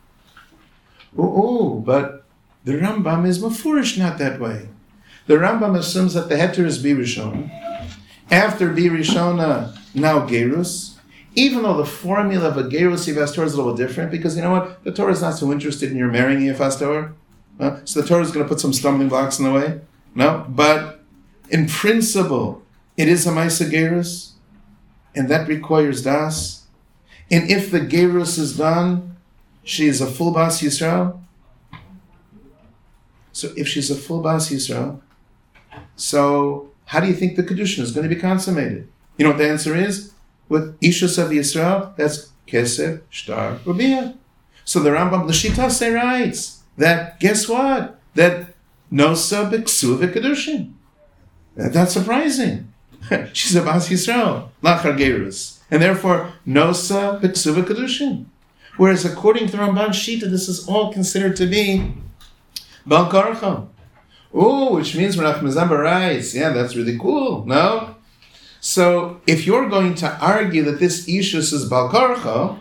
But the Rambam is mafurish not that way. The Rambam assumes that the heter is Bi Rishona. After Bi Rishona, now Gerus. Even though the formula of a Gerus Yifas Torah is a little different, because you know what? The Torah is not so interested in your marrying Yifas Torah. So the Torah is going to put some stumbling blocks in the way. No? But in principle, it is a Maisa Gerus, and that requires Das. And if the Gerus is done, she is a full Bas Yisrael. So if she's a full Bas Yisrael, so how do you think the Kedushin is going to be consummated? You know what the answer is? With Ishus of Yisrael, that's Kesef, Shtar, Rabia. So the Rambam L'Shita writes that, guess what? That Nosa B'Ksuv Kedushin. That's surprising. She's a Bas Yisrael, Lachar Gerus. And therefore, Nosa B'Ksuva Kedushin. Whereas according to Ramban Shita, this is all considered to be Bal Karcha. Which means when Nachman Zamba writes, yeah, that's really cool, no? So if you're going to argue that this Ishus is Bal Karcha,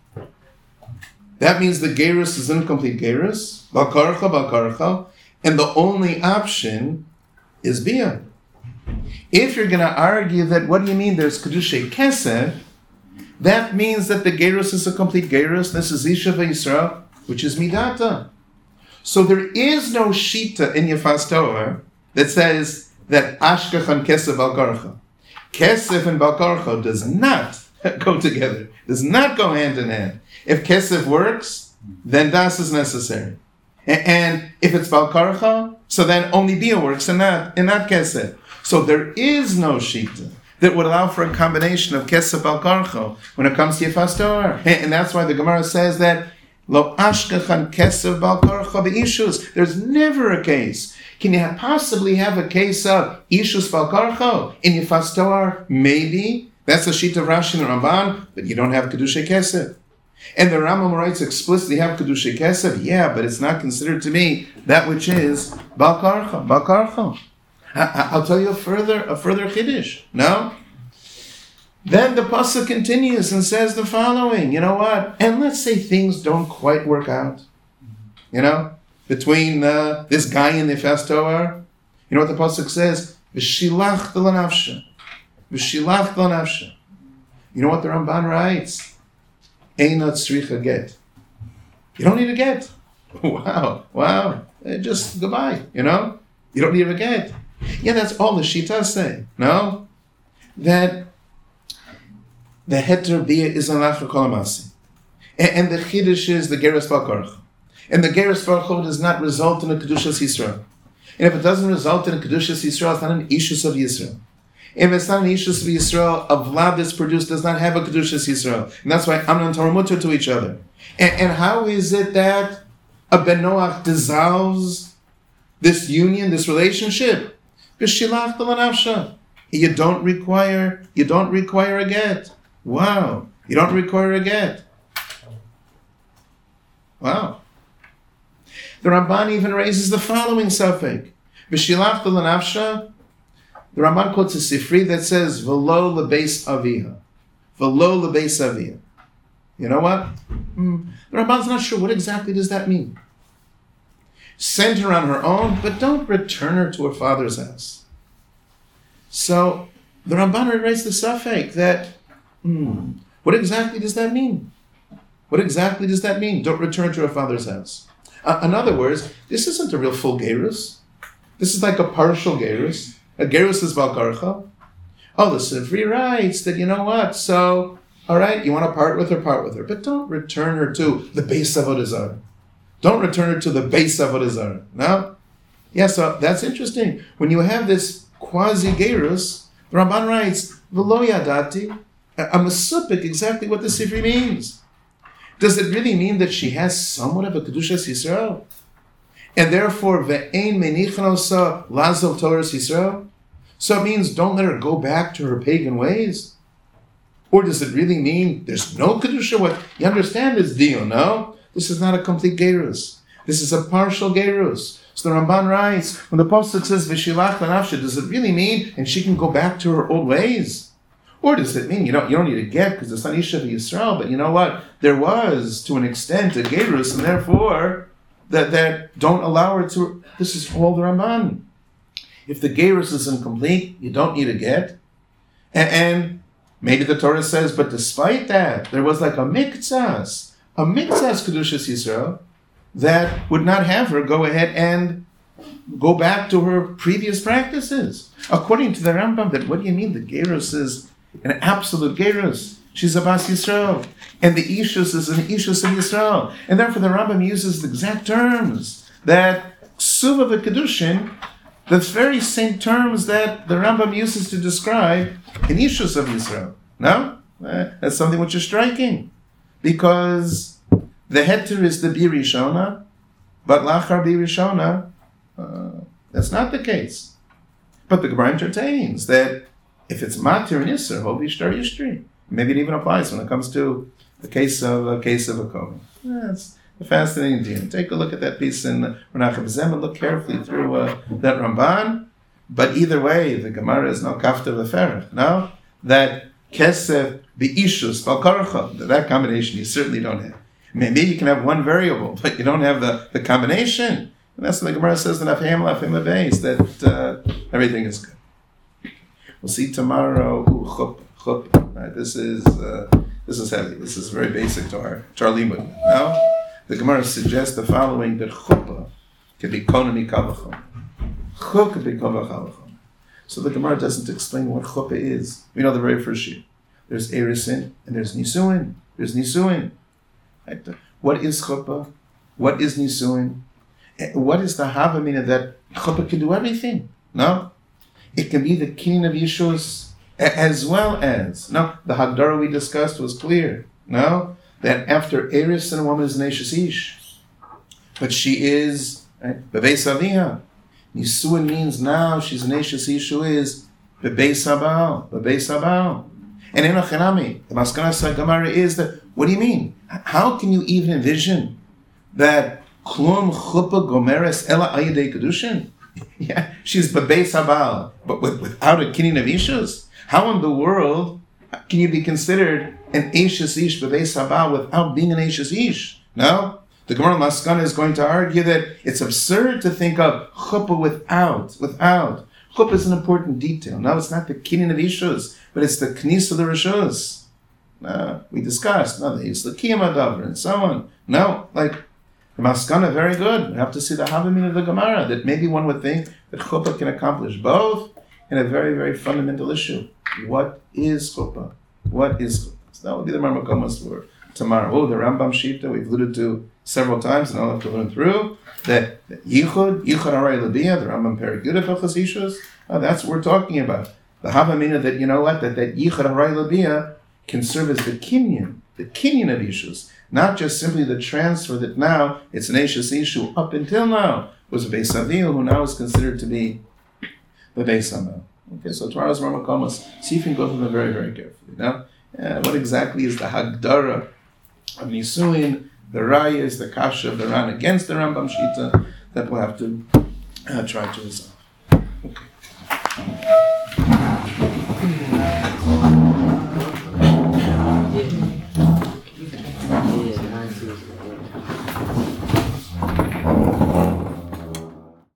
that means the Gerus is incomplete Gerus, Bal Karcha, and the only option is Bia. If you're going to argue that, what do you mean there's Kedushay Kesef, that means that the Gerus is a complete Gerus. This is Isha Yisrael, which is Midata. So there is no Shita in Yifas Torah that says that Ashkachan Kesef Bal Karcha. Kesef and Bal Karcha does not go together, does not go hand in hand. If Kesef works, then Das is necessary. And if it's Bal Karcha, so then only Bia works and not Kesef. So there is no Shita that would allow for a combination of Kesef Bal Karcha when it comes to Yifas Torah. And that's why the Gemara says that Lo Ashkachan Kesef Bal Karcha Be'ishus. There's never a case. Can you possibly have a case of Ishus Bal Karcha in Yifas Torah? Maybe. That's the Shita of Rashi and Ramban, but you don't have Kedushay Kesef. And the Rambam writes explicitly have Kedushay Kesef. Yeah, but it's not considered to me that which is Bal Karcha. I'll tell you a further Chiddush. No? Then the pasuk continues and says the following. You know what? And let's say things don't quite work out. You know? Between this guy and the Yifas Torah. You know what the pasuk says? V'shilach l'nafsha. V'shilach l'nafsha. You know what the Ramban writes? Einat tzricha get. You don't need a get. Wow. Just goodbye, you know? You don't need a get. Yeah, that's all the Shitas say. No? That the heter bia is an lachar kol hamasi. And the chiddush is the gerus bal karcha. And the gerus bal karcha does not result in a kedushas Yisrael. And if it doesn't result in a kedushas Yisrael, it's not an ishus of Yisrael. If it's not an ishus of Yisrael, a vlad that's produced does not have a kedushas Yisrael. And that's why Amnon and Torah mutter to each other. And how is it that a ben Noach dissolves this union, this relationship? B'shilach l'nafsha. You don't require a get. Wow. You don't require a get. Wow. The Ramban even raises the following suffix. B'shilach l'nafsha. The Ramban quotes a Sifri that says, V'lo lebeis aviha. V'lo lebeis aviha. You know what? The Ramban's not sure what exactly does that mean. Send her on her own, but don't return her to her father's house. So the Ramban writes the Safek that, what exactly does that mean? What exactly does that mean? Don't return to her father's house. In other words, this isn't a real full gerus. This is like a partial gerus. A gerus is Bal Karcha. Oh, the Sifri writes that, you know what, so, all right, you want to part with her, but don't return her to the Beis Avodah Zarah. Don't return her to the Beis Avodah Zarah. No? Yeah, so that's interesting. When you have this quasi-gerus, the Ramban writes, V'lo yadati, I'm asupik exactly what the Sifri means. Does it really mean that she has somewhat of a Kedushas Yisrael? And therefore, ve'ein menichan osa lazov Torahs Yisrael? So it means don't let her go back to her pagan ways? Or does it really mean there's no Kedusha? What you understand this deal, no? This is not a complete gerus. This is a partial gerus. So the Ramban writes, when the Pasuk says v'shilach l'nafsha, does it really mean and she can go back to her old ways? Or does it mean you don't need to get because it's not Isha Yisrael, but you know what? There was, to an extent, a gerus, and therefore that don't allow her to. This is all the Ramban. If the gerus is incomplete, you don't need a get. And maybe the Torah says, but despite that, there was like a miktsas Kedushas Yisrael, that would not have her go ahead and go back to her previous practices. According to the Rambam, that what do you mean the gerus is an absolute gerus? She's a Bas Yisrael. And the Ishus is an Ishus of Yisrael. And therefore the Rambam uses the exact terms that Ksuva v'Kedushin, the very same terms that the Rambam uses to describe an Ishus of Yisrael. No? That's something which is striking. Because the heter is the Birishona, but Lachar Birishona, that's not the case. But the Gemara entertains that if it's Matir and Yisr, Hov Yishtar Yishtri. Maybe it even applies when it comes to the case of a Kohen. That's a fascinating deal. Take a look at that piece in Menachem Zem and look carefully through that Ramban. But either way, the Gemara is no kafta v'ferach. No? That Kesef B'ishus Bal Karcha, that combination you certainly don't have. Maybe you can have one variable, but you don't have the combination. And that's what the Gemara says in Afhem Beis, that everything is good. We'll see tomorrow. Chuppah. Right, this is heavy. This is very basic to our limud. Now, the Gemara suggests the following: that chuppah can be konami kavachon. Chuppah can be kavachon. So the Gemara doesn't explain what chuppah is. We know the very first sheet. There's erisin and there's nisuin. There's nisuin. Right? What is chuppah? What is nisuin? What is the havamina that chuppah can do everything? No. It can be the kinyan of Yishus as well as, no, the Hagdara we discussed was clear, no, that after Eris and a woman is an Eishes Ish, but she is Bebeis Aviyah. Nisuin means now she's an Eishes Ish who is Bebeis Abal. And in Achanami, the Maskana Gemara is that, what do you mean? How can you even envision that Klum Chuppah Gomeres Ela Ayadei Kedushin? Yeah, she's Bebeis Abal, but without a kinyan of Ishus. How in the world can you be considered an Eishes Ish Bebeis Abal without being an Eishes Ish? No? The Gemara Maskana is going to argue that it's absurd to think of chuppah without. Chuppah is an important detail. No, it's not the kinyan of Ishus, but it's the knis of the Rishus. We discussed, no, the Yislakim Adavar and so on. No, like, the Maskana, very good. We have to see the Havamin of the Gemara, that maybe one would think that chuppah can accomplish both in a very, very fundamental issue. What is chuppah? What is chuppah? So that will be the Marmakomas for tomorrow. Oh, the Rambam Shita we've alluded to several times, and I'll have to learn through, that Yichud Aray Labiyah, the Rambam Perigudif Achasishus, that's what we're talking about. The Havamina that, you know what, that Yichud Aray Labiyah can serve as the kinyan of Ishus. Not just simply the transfer that now it's an Eishes issue up until now was a Beis Avil, who now is considered to be the Beis Abal. Okay, so tomorrow's Ramakomas, see if you can go through them very, very carefully. Now, what exactly is the Hagdara of Nisuin, the Rayas, the Kasha of the Ran against the Rambam Shita, that we'll have to try to resolve. Okay.